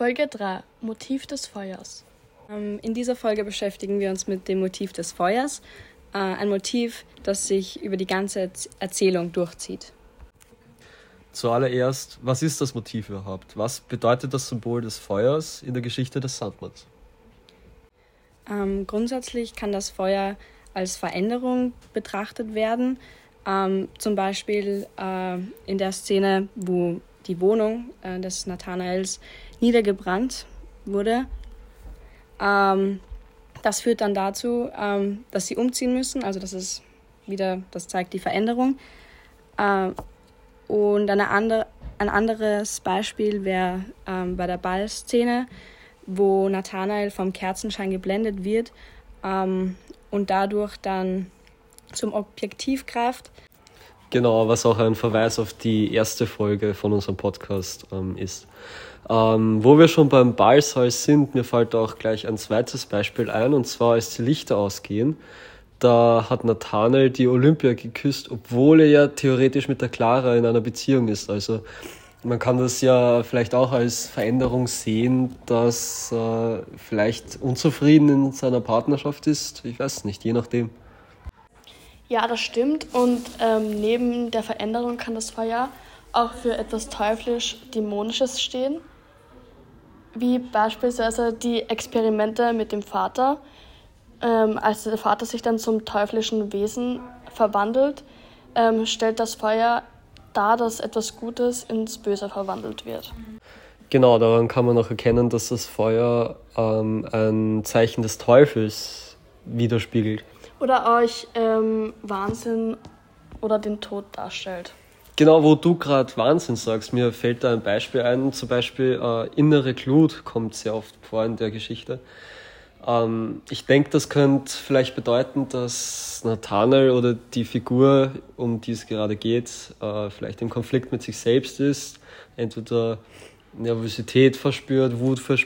Folge 3: Motiv des Feuers. In dieser Folge beschäftigen wir uns mit dem Motiv des Feuers, ein Motiv, das sich über die ganze Erzählung durchzieht. Zuallererst, was ist das Motiv überhaupt? Was bedeutet das Symbol des Feuers in der Geschichte des Sandmanns? Grundsätzlich kann das Feuer als Veränderung betrachtet werden. Zum Beispiel in der Szene, wo die Wohnung des Nathanaels niedergebrannt wurde. Das führt dann dazu, dass sie umziehen müssen. Also das zeigt die Veränderung. Und ein anderes Beispiel wäre bei der Ballszene, wo Nathanael vom Kerzenschein geblendet wird und dadurch dann zum Objektiv greift. Genau, was auch ein Verweis auf die erste Folge von unserem Podcast ist. Wo wir schon beim Ballsaal sind, mir fällt auch gleich ein zweites Beispiel ein, und zwar als die Lichter ausgehen. Da hat Nathanael die Olympia geküsst, obwohl er ja theoretisch mit der Clara in einer Beziehung ist. Also man kann das ja vielleicht auch als Veränderung sehen, dass er vielleicht unzufrieden in seiner Partnerschaft ist. Ich weiß nicht, je nachdem. Ja, das stimmt. Und neben der Veränderung kann das Feuer auch für etwas teuflisch-dämonisches stehen, wie beispielsweise die Experimente mit dem Vater. Als der Vater sich dann zum teuflischen Wesen verwandelt, stellt das Feuer dar, dass etwas Gutes ins Böse verwandelt wird. Genau, daran kann man auch erkennen, dass das Feuer ein Zeichen des Teufels widerspiegelt. Oder euch Wahnsinn oder den Tod darstellt. Genau, wo du gerade Wahnsinn sagst, mir fällt da ein Beispiel ein. Zum Beispiel innere Glut kommt sehr oft vor in der Geschichte. Ich denke, das könnte vielleicht bedeuten, dass Nathanael oder die Figur, um die es gerade geht, vielleicht im Konflikt mit sich selbst ist, entweder Nervosität verspürt, Wut verspürt,